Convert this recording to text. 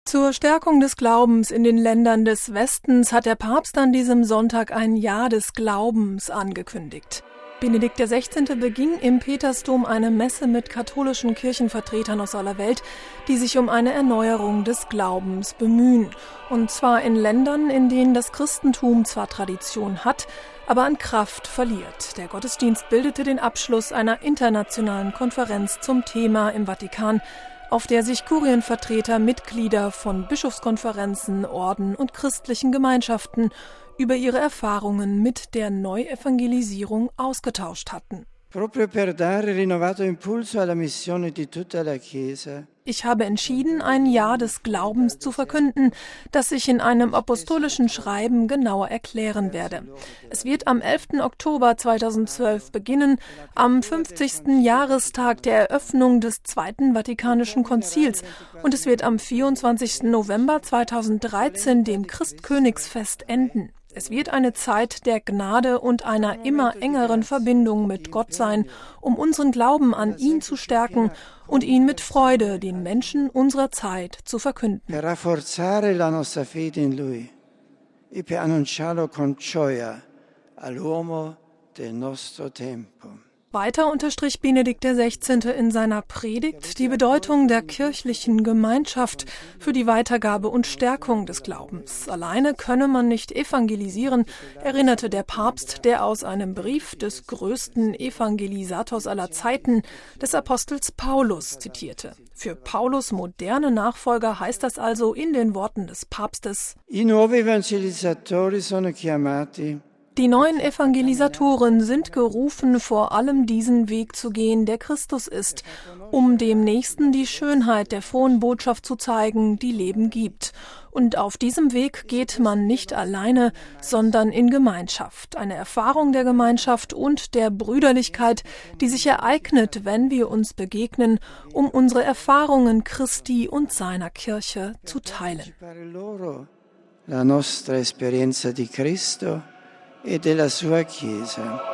Zur Stärkung des Glaubens in den Ländern des Westens hat der Papst an diesem Sonntag ein Jahr des Glaubens angekündigt. Benedikt XVI. Beging im Petersdom eine Messe mit katholischen Kirchenvertretern aus aller Welt, die sich um eine Erneuerung des Glaubens bemühen. Und zwar in Ländern, in denen das Christentum zwar Tradition hat, aber an Kraft verliert. Der Gottesdienst bildete den Abschluss einer internationalen Konferenz zum Thema im Vatikan, auf der sich Kurienvertreter, Mitglieder von Bischofskonferenzen, Orden und christlichen Gemeinschaften über ihre Erfahrungen mit der Neuevangelisierung ausgetauscht hatten. Ich habe entschieden, ein Jahr des Glaubens zu verkünden, das ich in einem apostolischen Schreiben genauer erklären werde. Es wird am 11. Oktober 2012 beginnen, am 50. Jahrestag der Eröffnung des Zweiten Vatikanischen Konzils, und es wird am 24. November 2013, dem Christkönigsfest, enden. Es wird eine Zeit der Gnade und einer immer engeren Verbindung mit Gott sein, um unseren Glauben an ihn zu stärken und ihn mit Freude den Menschen unserer Zeit zu verkünden. Per rafforzare la nostra fede in lui e per annunciarlo con gioia all'uomo del nostro tempo. Weiter unterstrich Benedikt XVI. In seiner Predigt die Bedeutung der kirchlichen Gemeinschaft für die Weitergabe und Stärkung des Glaubens. Alleine könne man nicht evangelisieren, erinnerte der Papst, der aus einem Brief des größten Evangelisators aller Zeiten, des Apostels Paulus, zitierte. Für Paulus' moderne Nachfolger heißt das also in den Worten des Papstes: I nuovi evangelizzatori sono chiamati. Die neuen Evangelisatoren sind gerufen, vor allem diesen Weg zu gehen, der Christus ist, um dem Nächsten die Schönheit der frohen Botschaft zu zeigen, die Leben gibt. Und auf diesem Weg geht man nicht alleine, sondern in Gemeinschaft. Eine Erfahrung der Gemeinschaft und der Brüderlichkeit, die sich ereignet, wenn wir uns begegnen, um unsere Erfahrungen Christi und seiner Kirche zu teilen. La nostra esperienza di Cristo e della sua Chiesa.